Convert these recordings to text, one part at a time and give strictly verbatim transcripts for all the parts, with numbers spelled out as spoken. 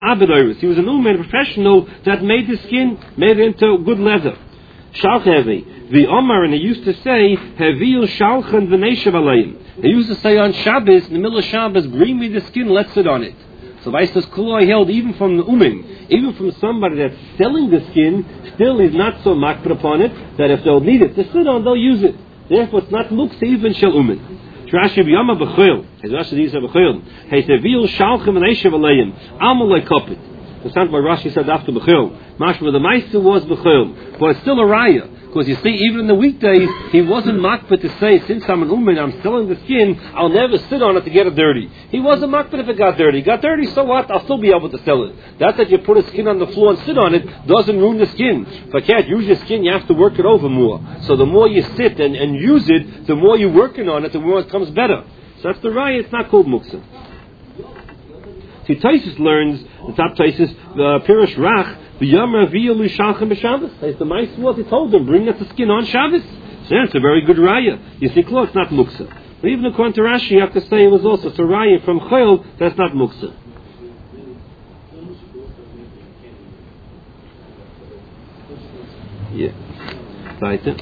Abedoris. He was an umen, a professional that made the skin, made it into good leather. Shalchevi. The Omar, and he used to say, Hevil Shalchen v'neshav alayim. He used to say on Shabbos, in the middle of Shabbos, bring me the skin, let's sit on it. So Vaistas Kuloi held even from the umen, even from somebody that's selling the skin, still is not so makbid upon it, that if they'll need it to sit on, they'll use it. Therefore, it's not muksa even shel umen. Rashi b'yama b'chil, as Rashi says b'chil, hey sevil shalchem v'neishav alayim, amalei kopit. The sound by Rashi said after b'chil, mashma the meister was b'chil, but it's still a raya. Because you see, even in the weekdays, he wasn't makbid to say, since I'm an umen, I'm selling the skin, I'll never sit on it to get it dirty. He wasn't makbid if it got dirty. It got dirty, so what? I'll still be able to sell it. That's that you put a skin on the floor and sit on it, doesn't ruin the skin. If I can't use your skin, you have to work it over more. So the more you sit and, and use it, the more you're working on it, the more it comes better. So that's the raya, it's not called muksa. See, Taisus learns, the top Taisus, the Pirush Rach, the Yom Ravi'elu Shalchem b'Shabbos. As the mice was, he told them, bring us the skin on Shabbos. So that's a very good raya. You see, close, not muksa. But even according to Rashi, you have to say it was also a raya from Chol, that's not muksa. Yeah. Weiter.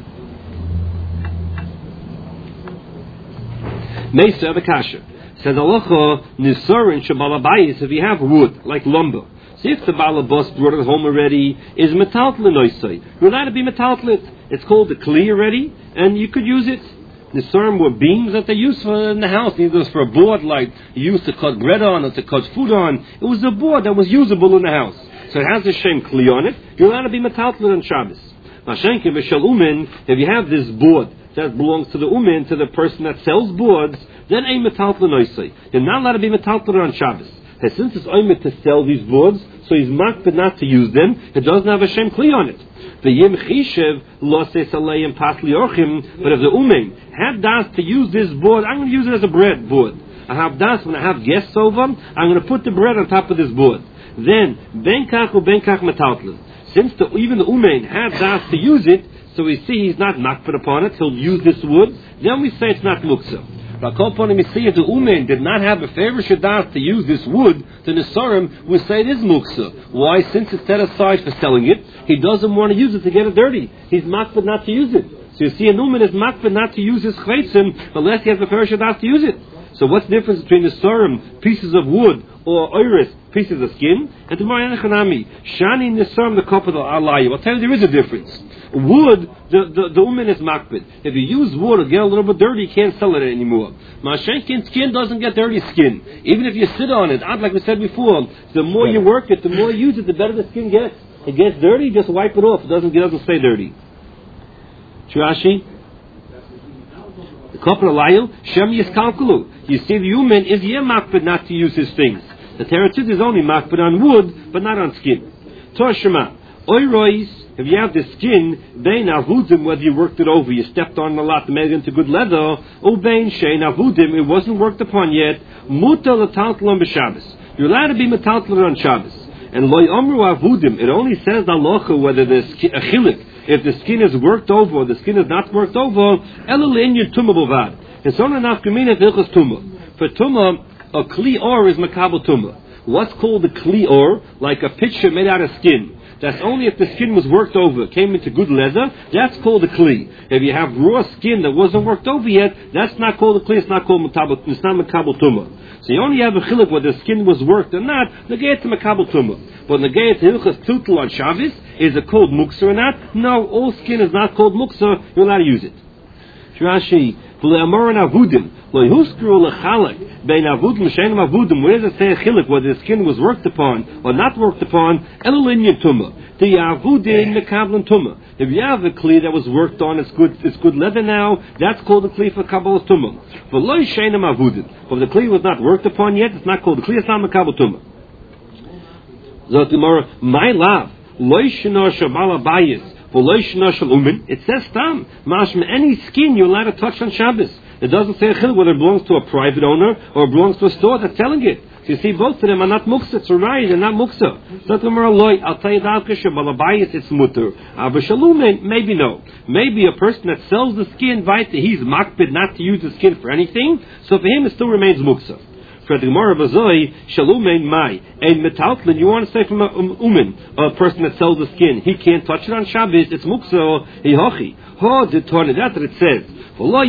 Mesa Abakasha. Says Allah, Nisorin Shabalabayis, if you have wood, like lumber. See, if the balabas brought it home already, is metaltl noisai. You're allowed to be metaltlit. It's called the kli already, and you could use it. Nisorim were beams that they used for in the house. Either it was for a board, like you used to cut bread on or to cut food on. It was a board that was usable in the house. So it has the shem kli on it. You're allowed to be metaltlit on Shabbos. Mashenke v'shel umen, if you have this board that belongs to the umen, to the person that sells boards, then a metaltl noisai. You're not allowed to be metaltlit on Shabbos. And since it's oimid to sell these boards, so he's makbid not to use them, it doesn't have a shem kli on it. The yim chishev lo se salei pasli orchim, but if the umen have das to use this board, I'm going to use it as a bread board. I have das, when I have guests over, I'm going to put the bread on top of this board. Then, ben kach u ben kach metaltl. Since the, even the umen have das to use it, so we see he's not makbid upon it, he'll use this wood, then we say it's not muksa. But upon we see if the umen did not have a favor shadas to use this wood, the Nisarim we say it is muksa. Why? Since it's set aside for selling it, he doesn't want to use it to get it dirty. He's makbid not to use it. So you see, an umen is makbid not to use his chveitzim unless he has a favor shadas to use it. So what's the difference between the Nisarim, pieces of wood, or iris, pieces of skin, and the Mayanachanami, Shani Nisarim, the couple of Alayu? I'll tell you there is a difference. Wood, the, the, the umen is makbid. If you use wood or get a little bit dirty, you can't sell it anymore. Mashenkin skin doesn't get dirty skin. Even if you sit on it, like we said before, the more you work it, the more you use it, the better the skin gets. It gets dirty, just wipe it off. It doesn't, it doesn't stay dirty. Shirashi? The couple of Layu, Shem Yiskalkulu. You see, the umen is yeh makbid not to use his things. The teretz is only makbid on wood, but not on skin. Torah Shema. Oirois, if you have the skin, bein avudim, whether you worked it over, you stepped on it a lot to make it into good leather, or bein shein avudim, it wasn't worked upon yet, muta l'taltlon b'Shabbos. You're allowed to be metaltlon on Shabbos. And loy omru avudim, it only says halacha whether the skin, a chilik, if the skin is worked over or the skin is not worked over, elul inyan tumah b'vad. It's only enough gemina v'ilchas tumah. For tumah, a kli or is makabel tumah. What's called a kli or? Like a pitcher made out of skin. That's only if the skin was worked over, came into good leather, that's called a kli. If you have raw skin that wasn't worked over yet, that's not called a kli, it's not called makabel, it's not makabel tumah. So you only have a chilik whether the skin was worked or not, negayat to makabel tumah. But negayat to hilchas tutul on Shabbos, is it called muksa or not? No, all skin is not called muksa, you're allowed to use it. Shrashi, v'le'amoran avudim, lo'huskru l'chalak, bein avudim she'enim avudim, where does it say a chilik, whether the skin was worked upon or not worked upon, elul inyan tumah. The avudim mekablan tumah. If you have a kli that was worked on, it's good, it's good leather now, that's called a kli for kabbalas tumah. V'lo she'enim avudim. But if the kli was not worked upon yet, it's not called a kli, it's not mekabel tumah. Zot Gemara, my love, lo shena shabala bayis. It says tam, mashma, any skin you're allowed to touch on Shabbos. It doesn't say whether it belongs to a private owner or it belongs to a store that's selling it. So you see, both of them are not muksa. It's right, they're not muksa. So I'll tell you that it's mutter. Avashalumen, maybe no. Maybe a person that sells the skin, he's makbid not to use the skin for anything. So for him, it still remains muksa. For the Gemara Bazoi, Shalumein Mai, a metaltlin, you want to say from a um, umen, a person that sells the skin, he can't touch it on Shabbos, it's mukso, hihochi. Ho, the Torah, that's what it says. We're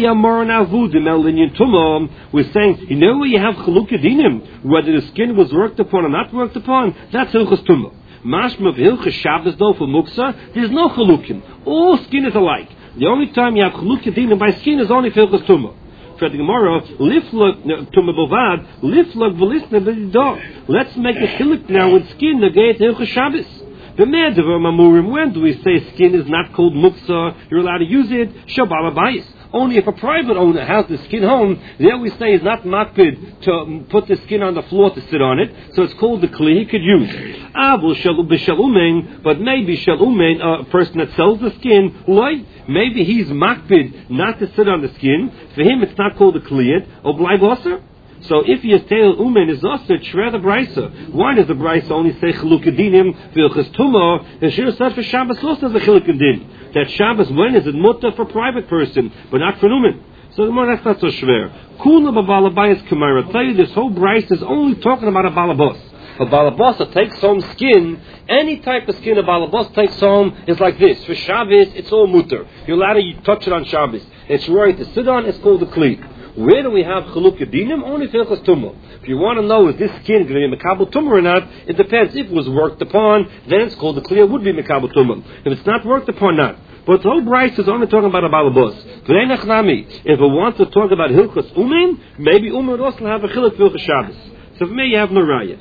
saying, you know where you have chalukah dinim, whether the skin was worked upon or not worked upon, that's hilchas tumah. Mashma of hilchas Shabbos though for muksa, there's no chalukim. All skin is alike. The only time you have chalukah dinim by skin is only for hilchas tumah. For the Gemara, liflok tumah bovad, liflok v'lisna b'didah. Let's make a chiluk now with skin negate hilchas Shabbos. The Medavar Mamurim, when do we say skin is not called muksa, you're allowed to use it, Shabbat Bayis. Only if a private owner has the skin home, there we say is not makbid to put the skin on the floor to sit on it, so it's called the kli he could use. Avul shalumein, but maybe shalumein, a person that sells the skin, like maybe he's makbid not to sit on the skin. For him, it's not called a kliyat or bleib. So if Yisrael Umen is also Shver the Brisa, why does the Brisa only say Chilukadinim v'ilchas Tumah? And Shir said for Shabbos also the Chilukadin. That Shabbos, when is it mutter for private person, but not for Umen? So the more that's not so Shver. Kula b'balabayis kamara. Tell you this whole Brisa is only talking about a balabos. A balabos that takes home skin, any type of skin a balabos takes home is like this. For Shabbos, it's all mutter. You're allowed to touch it on Shabbos. It's right to sit on. It's called the kli. Where do we have chalukah dinim? Only for hilchas tumah. If you want to know is this skin going to be mekabel tumah or not, it depends. If it was worked upon, then it's called the clear would be mekabel tumah. If it's not worked upon, not. But the whole Bryce is only talking about a balabos. If it wants to talk about hilchas umin, maybe umin would also have a chiluk for hilchas Shabbos. So for me, you have no raya.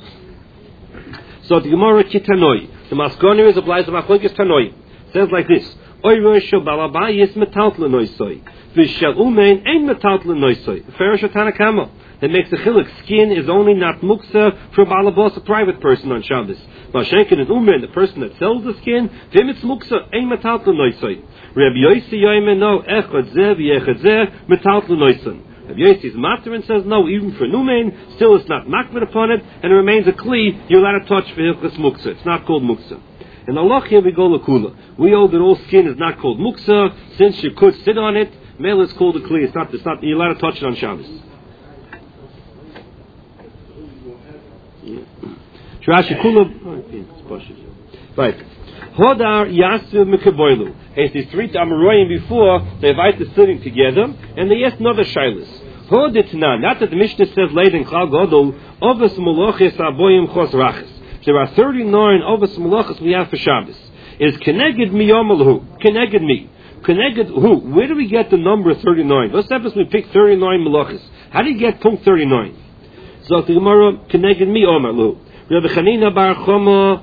So the Gemara kitanoi, the maskoni is applies to machlokes tanoi. Says like this: Oy roisho balabayis metaltla noisoi. V'shel umein ein metaltla noisoi. Ferish Tanakama. That makes the chiluk. Skin is only not muksa for balabos, a private person on Shabbos. Mashenkin is umein, the person that sells the skin. V'im it's muksa ein metaltla noisoi. Rabbi Yosi yoymen no echad zeh v'echad zeh metaltla noison. Rabbi Yosi's master and says no, even for numein, still it's not makbid upon it, and it remains a kli. You're allowed to touch for hilchas muksa. It's not called muksa. In Allah here we go lakula. We hold that all skin is not called muksa, since you could sit on it. Male is called a kli. It's not. It's not. You're allowed to touch it on Shabbos. Rashi kula. Right. Hodar yasu mekaboilu. It's these three Amoraim before they invite the sitting together, and they ask another shaylis. Hoditna. Not that the Mishnah says later in Klal Gadol ovas moloches aboyim chos rachis. There are thirty-nine ovas moloches we have for Shabbos. Is keneged mi yomalahu. Keneged mi. Connected who? Where do we get the number thirty-nine? Let's suppose we pick thirty-nine malachas. How do you get punkt thirty-nine? So the Gemara connected me Omalu. Rabbi Chanina bar Choma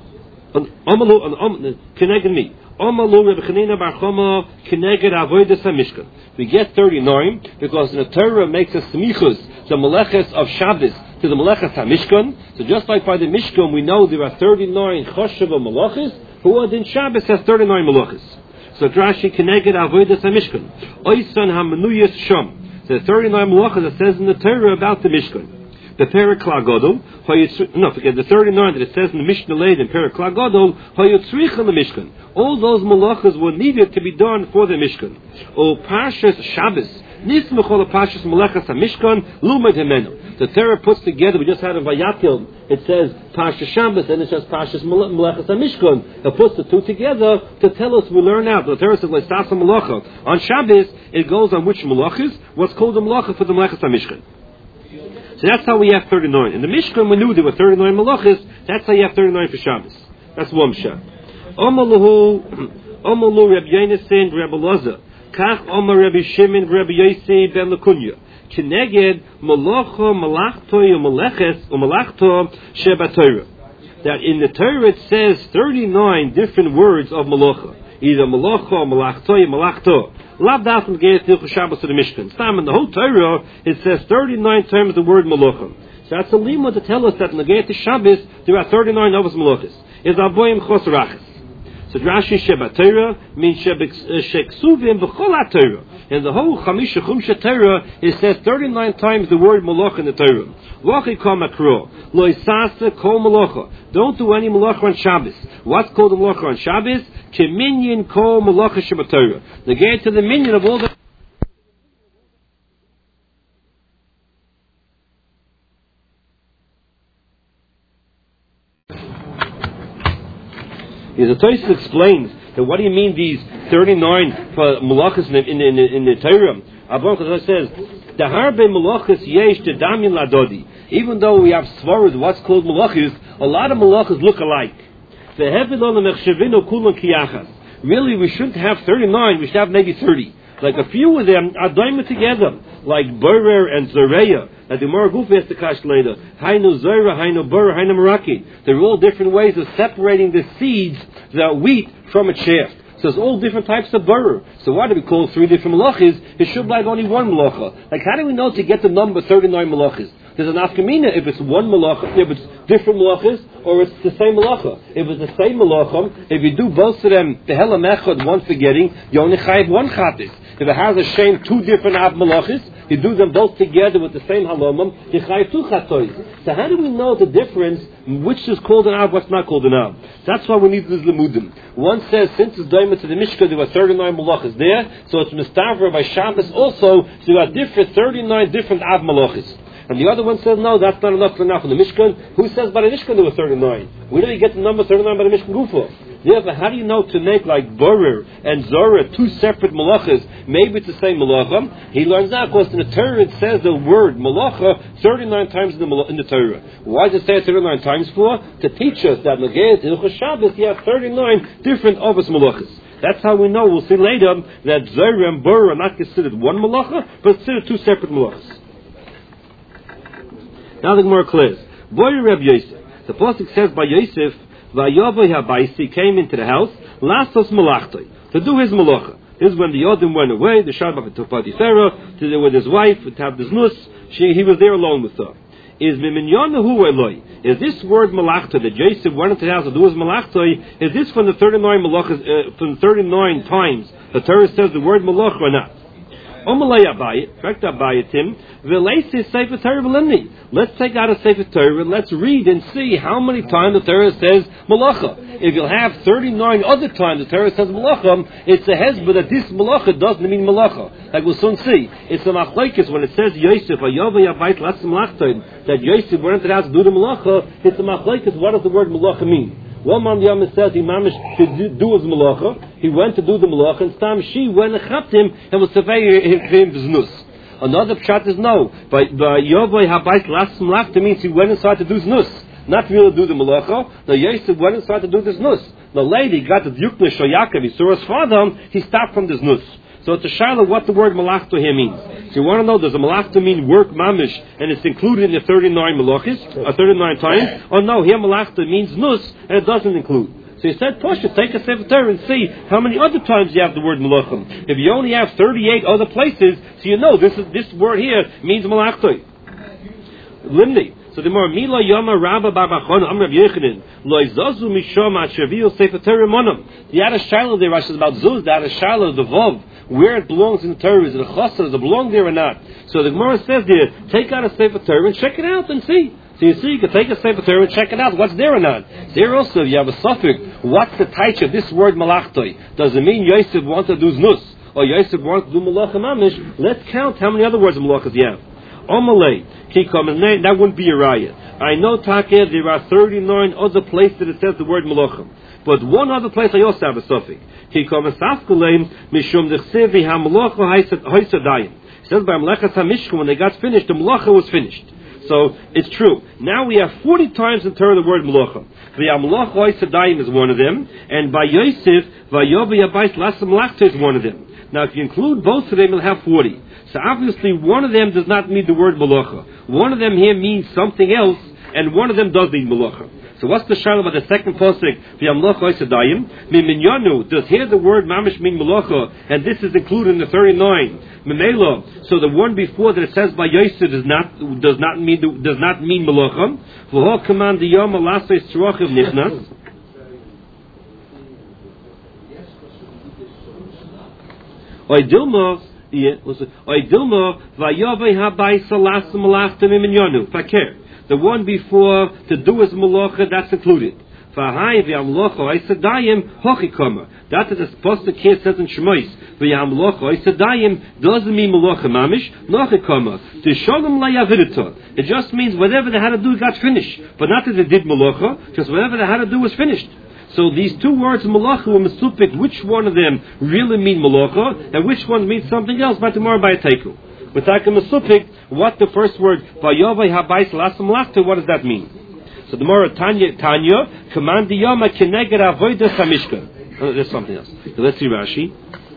Omalu connected me. Omalu Rabbi Chanina bar Choma connected avodas hamishkan. We get thirty-nine because the Torah makes us smichus the malachas of Shabbos to the malachas hamishkan. So just like by the Mishkan we know there are thirty-nine choshev malachas, who are in Shabbos has thirty-nine malachas. So Rashi connected avodas hamishkan. Oisan hamanuyas sham. So the thirty-nine malachas that says in the Torah about the Mishkan. The Perek Klagodol, no, forget the thirty-nine that it says in the Mishnah Leid in Perek Klagodol, Hayotzrich in the Mishkan. All those malachas were needed to be done for the Mishkan. O Parshas Shabbos, Nismechol Parshas Malachas HaMishkan, Lumad Hemenu. The Torah puts together, we just had a Vayatil, it says Parshas Shabbos, and it says Parshas Malachas HaMishkan. It puts the two together to tell us, we learn out. The Torah says, Leisasa Malacha. On Shabbos, it goes on which malachas, what's called the malacha for the Malachas HaMishkan. So that's how we have thirty-nine. In the Mishkan, we knew there were thirty-nine malachas. That's how you have thirty-nine for Shabbos. That's one shot. Omaluhu, Omalu Rabbi Yonasan, Rabbi Loza. Kach Omar Rabbi Shimon, Rabbi Yosi ben Lakunya. Keneged malacha malachto umaleches umalachto sheba Torah. That in the Torah it says thirty-nine different words of malacha. Either malacha or malachto or malachto. Lav dafim geis tilchus Shabbos to the Mishkan. Sam in the whole Torah it says thirty-nine times the word malacha. So that's a lima to tell us that in the Geis Shabbos there are thirty-nine novus malachas. Is avoyim chos rachas. So Rashi sheba Torah means sheksuvim b'chol Torah. In the whole Chamisha Chumsha Torah it says thirty-nine times the word malacha in the Torah. Wachi kol makro lo isasa kol malacha. Don't do any malacha on Shabbos. What's called the malacha on Shabbos? Keminyan kol malacha sheba Torah. They get to the minion of all the The Tosfos explains that what do you mean these thirty-nine for malachas in the, in, in, in the Torah? Abraham Chazal says, the harbe malachas yesh the damin ladodi. Even though we have svaras, what's called malachas, a lot of malachas look alike. Really, we shouldn't have thirty-nine, we should have maybe thirty. Like a few of them are diamond together, like Borer and Zoreya. That the Gemara Guf has to kash later. Hainu Zora, Hainu Borer, Hainu Meraki. They're all different ways of separating the seeds, the wheat, from its shaft. So there's all different types of Borer. So why do we call three different malachas? It should be like only one malacha. Like how do we know to get the number thirty-nine malachas? There's an afkamina if it's one malacha, if it's different malachas, or it's the same malacha. If it's the same malacha, if you do both of them, the hela mechad, one forgetting, you only chayiv one chatis. If it has a shame, two different av malachas, you do them both together with the same halomim, you chayiv two chatois. So how do we know the difference, which is called an av, what's not called an av? That's why we need this limudim. One says, since it's daima to the Mishkan, there were thirty-nine malachas there, so it's mistavra by Shabbos also, so you have different, thirty-nine different av malachas. And the other one says, no, that's not enough for enough in the Mishkan. Who says by the Mishkan there were thirty-nine? We don't get the number thirty-nine by the Mishkan Gufa. Therefore, how do you know to make like Borer and Zorah two separate malachas? Maybe it's the same malacha. He learns that because in the Torah it says the word malacha thirty-nine times in the, in the Torah. Why does it say it thirty-nine times for? To teach us that in Hilchos Shabbos you have thirty-nine different Avos malachas. That's how we know, we'll see later, that Zorah and Borer are not considered one malacha, but considered two separate malachas. Now the Gemara clears. Boy Reb Yosef. The pasuk says by Yosef, Vayavoy habayisi came into the house, lastos malachtoi, to do his malacha. This is when the Yodim went away, the Shabbat took Potiphera, to do with his wife, to have this nus, she, he was there alone with her. Is miminyonahu eloi? Is this word malachta that Yosef went into the house to do his malachtoi? Is this from the thirty-nine malachas, uh, from thirty-nine times the Torah says the word malach or not? Omalei Abayit, correct Abayitim, v'leisi Sefer Torah v'limni. Let's take out a Sefer Torah and let's read and see how many times the Torah says malacha. If you'll have thirty-nine other times the Torah says malacha, it's a hezbollah that this malacha doesn't mean malacha. Like we'll soon see. It's a machlokes when it says Yosef, Vayavoy Abayit las malachtoin, that Yosef went into the house to do the malacha, it's a machlokes, what does the word malacha mean? One man Yom says he mamish should do, do his malacha. He went to do the malacha, and Stam she went and chapped him and was surveying him znus. Another pshat is no. By Yovoy habayis last malachta means he went inside to do znus, not really do the malacha. The Yosef went inside to do the znus. The lady got the Yukna Shoyakov. He saw his father. He stopped from the znus. So it's a shiloh what the word malachta here means. So you want to know, does a malachta mean work mamish, and it's included in the thirty-nine malachis, or thirty-nine times? Or no, here malachta means nus, and it doesn't include. So he said, Posha, take a Sefer Torah and see how many other times you have the word malachim. If you only have thirty-eight other places, so you know this is this word here means malachta. Limni. So the more Mila Yoma Rabba Barbachon Amr Yechanin Loizazu Mishom Ashavil Sefer Torah Monam. The other shiloh there is about Zuz, the other shiloh, the Vov, where it belongs in the Torah, is it a chassid, does it belong there or not? So the Gemara says there, take out a Sefer Torah and check it out and see. So you see, you can take a Sefer Torah and check it out, what's there or not. There also, you have a suffix, what's the taich of this word malachtoi? Does it mean Yosef wants to do znus? Or Yosef wants to do malacha mamish? Let's count how many other words of malachas you have. Omalei, Kikom, that wouldn't be a riot. I know, Takeh, there are thirty-nine other places that it says the word malachim. But one other place I also have a suffix. Kikom esafkuleim mishum dechsevi hamalacha haisadayim. It says by Melechas HaMishkan, when they got finished, the malacha was finished. So it's true. Now we have forty times in turn the word malacha. The hamalacha haisadayim is one of them, and by Yosef, vayovi abayis lasa malachta is one of them. Now if you include both of them, you'll have forty. So obviously one of them does not mean the word malacha. One of them here means something else, and one of them does mean malacha. So what's the shadow about the second pasuk? V'yamlocha oisadayim. Minyanu does here the word mamish mean malacha, and this is included in the thirty-nine. Memelo. So the one before that it says by Yosef does not does not mean does not mean malacha. V'ho command the yom alasos tzrochiv nichnas. Oidilma. Yeah, Oidilma v'yavei habayis alas malachta minyanu. Fakir. The one before to do his malacha, that's included. That is the pasuk here says in Shemais. Doesn't mean malacha mamish, nochikama. To shalom layavidita. It just means whatever they had to do got finished. But not that they did malacha, just whatever they had to do was finished. So these two words, malacha and mesupik, which one of them really mean malacha, and which one means something else, by tomorrow by a teiku. With taka mesupik, what the first word, vayovai habayis lasam malachta, what does that mean? So the more Tanya, Tanya, command the yama keneged avodas hamishkan. Oh, there's something else. So let's see Rashi.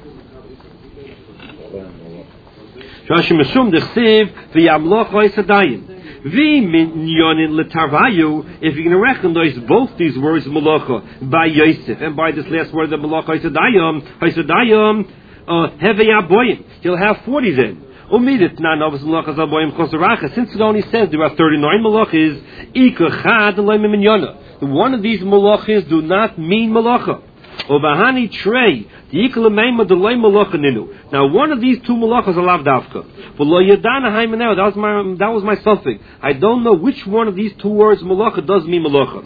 Rashi Meshum dechsev v'yamloch v'yisadayim. V'minyonin l'tarvayu. If you're going to recognize both these words, malacha, by Yosef, and by this last word, the malacha v'yisadayim, v'yisadayim, hevei aboyim. You'll have forty then. Since it only says there are thirty-nine malachas, one of these malachas do not mean malacha. Now one of these two malachas are lav davka. That was my that was my suffix. I don't know which one of these two words malacha does mean malacha.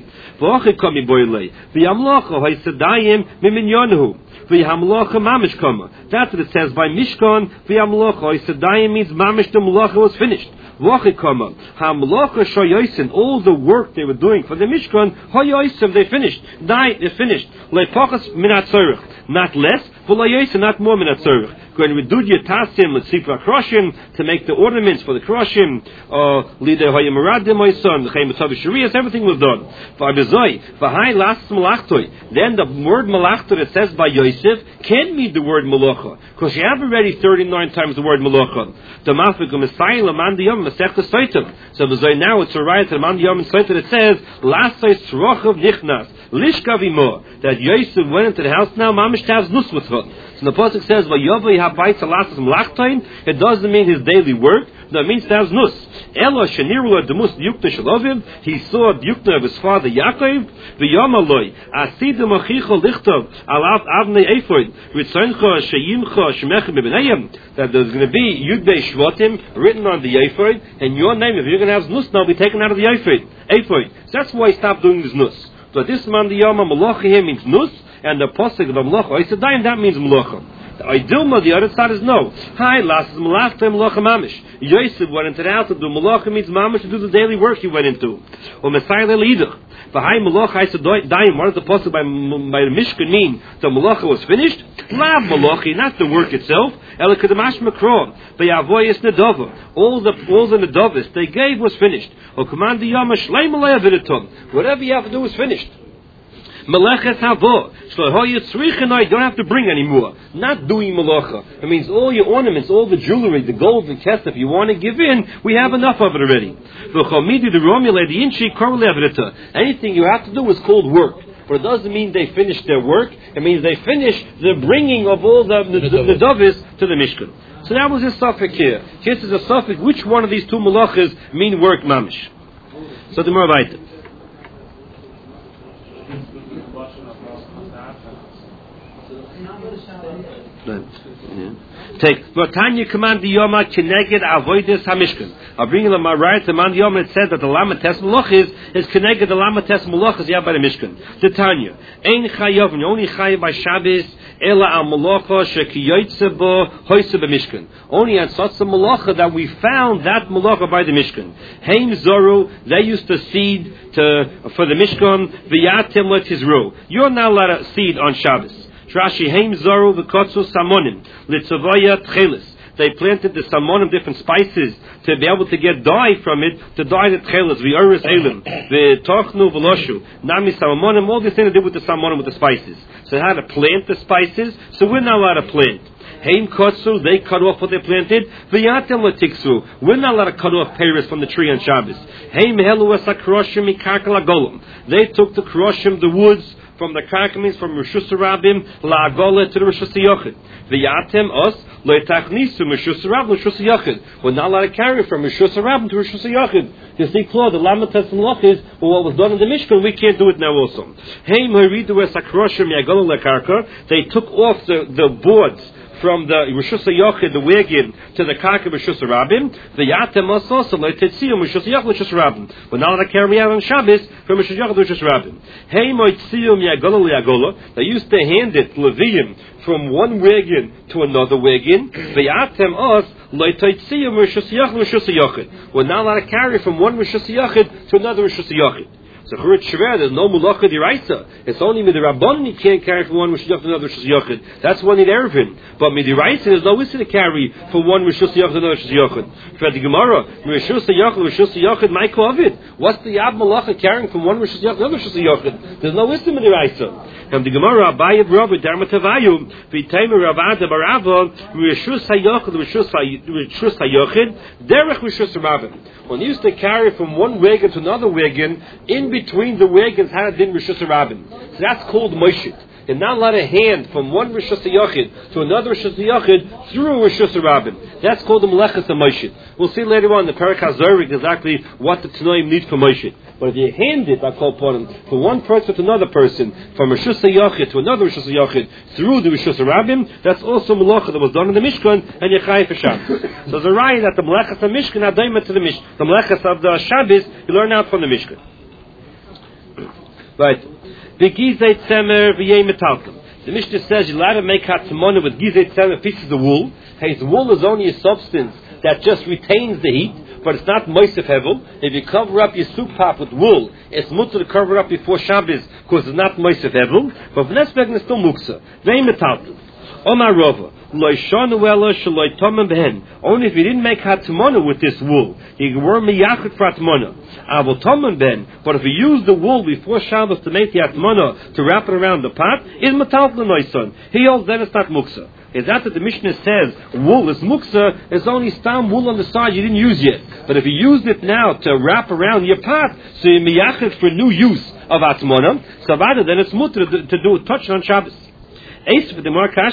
That's what it says by Mishkan. V'yamlocha means mamish the malacha was finished. All the work they were doing for the Mishkan, they finished. They finished. Not less, not more minat tzorich. When we do yatasim, let's see for kroshim to make the ornaments for the kroshim, or lider hayamaradim my son, the chayim sharias, everything was done. Then the word malachta that says by Yosef can mean the word malacha, because you have already thirty-nine times the word malacha. The mafikum esayim lamandiyam masechta saitim. So now it's a right to lamandiyam and saitim that says lasay srochav nichnas lishkavimo, that Yosef went into the house now mamish to have znus with her. So the pasuk says, it doesn't mean his daily work. No, it means to have znus. Elo shenirula demus yukta shalovim. He saw the yukta of his father Yaakov. V'yamaloi asidim achicha lichtov alav avnei ephod ritzoncha sheyimcha shemechem b'benayim. That there's going to be yudbei shvatim written on the ephod, and your name, if you're going to have znus, now will be taken out of the ephod. Ephod. So that's why he stopped doing the znus. So this man the yama malacha here means nus. And the posuk of the malacha, Oisadayim, that means malacha. The idilma, the other side is no. Hi, last is malachta malacha mamish. Yosef went into the house to do malacha means mamish to do the daily work he went into. Or Messiah leidach. The high malacha Oisadayim, what does the posuk by, by the Mishkan mean? The malacha was finished? Lav malachi, not the work itself. Elikadamash makro. The avoyas nedava. All the all the nedavis they gave was finished. Or command the yama shleim alei avidatum. Whatever you have to do is finished. Meleches havo. You don't have to bring any more. Not doing malacha. It means all your ornaments, all the jewelry, the gold and kesef you want to give in, we have enough of it already. Anything you have to do is called work. But it doesn't mean they finished their work. It means they finished the bringing of all the, the, the, the dovis to the Mishkan. So that was his suffix here. Here is a suffix. Which one of these two malachas mean work mamish? So the more weiter. Yeah. Take Tanya command the Yoma Kineged Avoides Hamishkan. I'll bring you the right to command the Yoma. It says that the Lama Tes Malach is is Kineged the Lama Tes Malach is yeah by the Mishkan. The Tanya Ein Chayav and only Chayav by Shabbos Ela Al Malacha Shekiyotze Bo Hoyse B'Mishkan. Only at such a Malacha that we found that Malacha by the Mishkan. Heim Zoru, they used to seed to for the Mishkan. V'yatem let his row. You're not allowed to seed on Shabbos. Rashi Heim Zoru v'Kotzu Samonim Litzavaya Tchelis. They planted the salmonim, different spices, to be able to get dye from it, to dye the tchelis, v'oris elim, v'tochnu v'loshu, nami salmonim, all these things to do with the salmonim, with the spices. So how to plant the spices? So we're not allowed to plant. Heim kotsu, they cut off what they planted. V'yatem latiksu, we're not allowed to cut off peris from the tree on Shabbos. Heim helu esakroshim mikakal agolim. They took the kroshim, the woods, from the karkamis, from Rishus Rabim, la'agola to the Rishus Yochid. V'yatem os, lo'etachnisu, Rishus Rabim, Rishus Yochid. We're not allowed to carry from Rishus Rabim to Rishus Yochid. You see, Claude, the Lamatas and Lochis, well, what was done in the Mishkan, we can't do it now also. Heim haridu esakroshim yagola lekarka. They took off the, the boards from the Rishus Yochid, the wagon, to the Karka Rishus Rabim, the Yatem also, Le'tetziyum Rishus Yochid Rishus Rabim. But now they carry out on Shabbos from Rishus Yochid Rishus Rabim. Hey Moitziyum Yagola Yagola, they used to hand it Levium from one wagon to another wagon. The Yatem us Le'tetziyum Rishus Yochid Rishus Yochid. We're not allowed to carry from one Rishus Yochid to another Rishus Yochid. So Churit Shver, there's no Mulacha Diraisa. It's only Midirabban you can't carry from one Rishus Yachid to another Rishus Yachid. That's one in Erevin. But Midiraisa, there's no issue to carry from one Rishus Yachid to another Rishus Yachid. For the Gemara, Rishus Yachid, Rishus Yachid, my Kovid. What's the Ab Malacha carrying from one Rishus Yachid to another Rishus Yachid? There's no issue Midiraisa. And the Gemara, Abayev Rabbi, Darmatavayu, Vitaim Ravada Barava, Rishus Hayachid, Rishus Hayachid, Derech Rishus Rabin. When he used to carry from one wagon to another wagon, in between the wagons had been Rishus Rabin. So that's called Moshit. You're not allowed to hand from one Rishus Yachid to another Rishus Yachid through Rishus Rabin. That's called the Melechus Moshit. We'll see later on in the Perek HaZorik exactly what the Tanoim need for Moshit. But if you hand it, I call upon him, from one person to another person, from Rishus Yachid to another Rishus Yachid through the Rishus Rabin, that's also Melacha that was done in the Mishkan, and Yechai for Shabbos. So there's a right that the Melechus of Mishkan are daima to the Mishkan. The Melechus of the Shabbos, you learn out from the Mishkan. Right. The Gizei Tzemer v'yei metalkim. The Mishnah says you're allowed to make hatzimona with Gizei Tzemer pieces of wool. His wool is only a substance that just retains the heat, but it's not moisef hevel. If you cover up your soup pot with wool, it's mutter to cover up before Shabbos because it's not moisef hevel. But v'nesbegn is still muksa. V'yei metalkim. Omar Rova. Only if you didn't make hatzimona with this wool, you were miyachid for hatzimona. Avol tomen ben. But if you use the wool before Shabbos to make the hatzimona to wrap it around the pot, is metal l'noison. He holds then it's not muksa. Is that that the Mishnah says wool is muksa? It's only stam wool on the side you didn't use yet. But if you used it now to wrap around your pot, so you're miyachid for new use of hatzimona, so then it's mutter to, to do a touch on Shabbos. It says in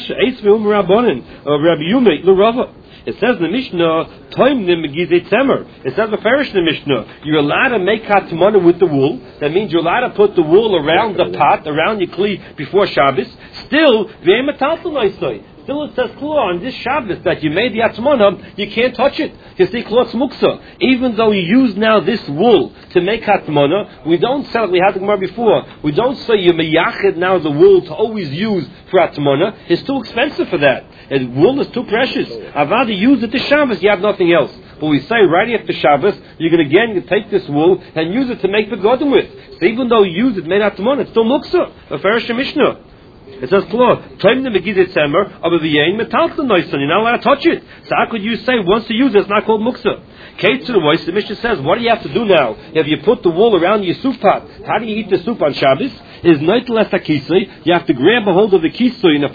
the Mishnah, it says the Farish in the Mishnah, you're allowed to make hatzimona with the wool. That means you're allowed to put the wool around the pot, around your kli before Shabbos. Still, Still it says Klo on this Shabbos that you made the hatzimona, you can't touch it. You see Klo's muksa. Even though you use now this wool to make hatzimona, we don't sell it, we had the Gemara before, we don't say you meyachid now the wool to always use for hatzimona. It's too expensive for that. And wool is too precious. I'd rather use it to Shabbos, you have nothing else. But we say right after Shabbos, you can again take this wool and use it to make the godim with. So even though you use it made hatzimona, it's still muksa. A Farish Mishnah. It says, time the Megiddo Tzemer of a V'yein metalton noisan. You're not allowed to touch it. So how could you say once you use it, it's not called muksa? Kate to the voice, the Mishnah says, what do you have to do now? If you put the wool around your soup pot, how do you eat the soup on Shabbos? Is not less a kisei. You have to grab a hold of the kisei in a